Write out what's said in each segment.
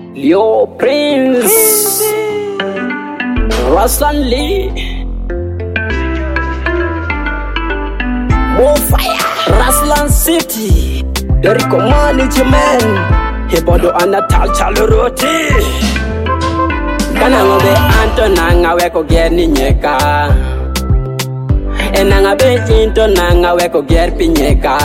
Leo Prince, Ruslan Lee, More Fire, Ruslan City, Derrico Management, Hebodo Anatal Chaloroti. Kananga be Antonanga weko gerni nyeka, enanga be into nanga weko ger pinyeka.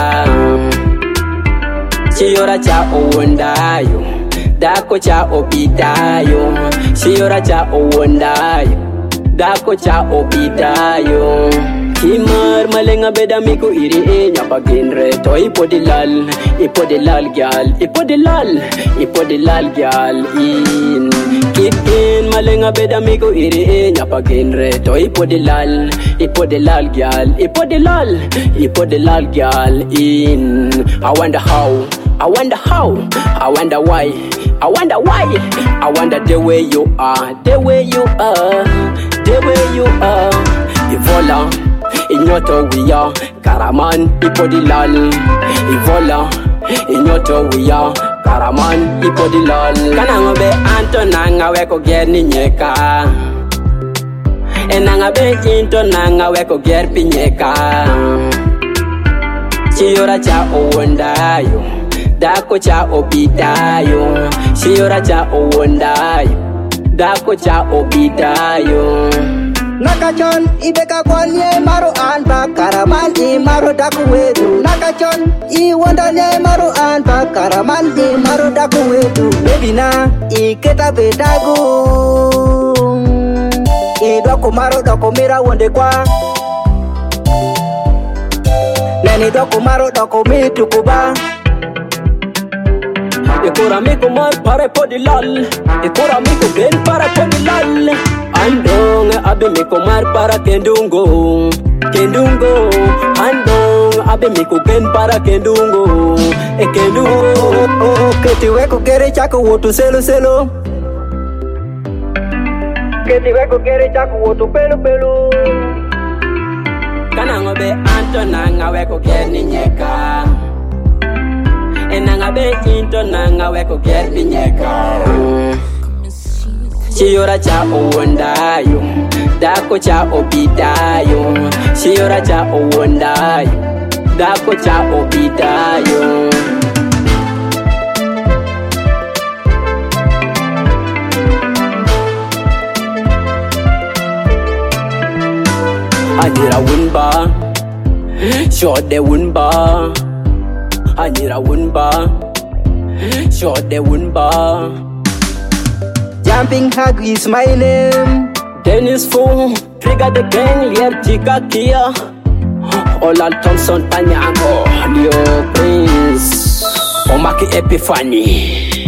Chiyora cha owondayo, dako cha obidayo. Chiyora cha owondayo, dako cha obidayo. Kimar malenga beda miku iri nyapa ginre to ipodilal gyal, ipodilal gyal in. Keep in malenga beda miku iri nyapa ginre to ipodilal gyal, ipodilal gyal in. I wonder how, I wonder how, I wonder why, I wonder why, I wonder the way you are, the way you are, the way you are. Ivola, inyoto we are, Karaman, ipodilal. Ivola, inyoto we are, Karaman, ipodilal. Kananga be Antonanga weko gerni nyeka, enanga be into nanga weko ger pinyeka. Chiyora cha owondayo, dako cha obidayo. Chiyora cha owondayo, dako cha obidayo. Nakachon ibeka kwanye maro anba Karaman I maro dakuwedu. Nakachon I wondanye maro anba Karaman I maro dakuwedu. Baby na iketa bedagu, I doko maro doko mira wonde kwa. Nani doko maro doko mitu kuba. Ekora miko mar pare podilal, ekora miko ben para podilal. Andong abe miko mar para kendungo, andong abe miko ben para kendungo, kendungo. Keti weko kere chako wotu selo. Keti weko kere chako wotu pelo. Kananga be Antonanga weko gerni nyeka, enanga be into nanga weko ger pinyeka. Chiyora cha owondayo, dako cha obidayo. Chiyora cha owondayo, dako cha obidayo. Anira wunba, short de wunba. Anira wunba, short de wunba. Jumping hug is my name. Dennis Fu, trigger the gang, lier tika kia. Olan Thompson Panyango, Leo Prince, Omaki Epiphany.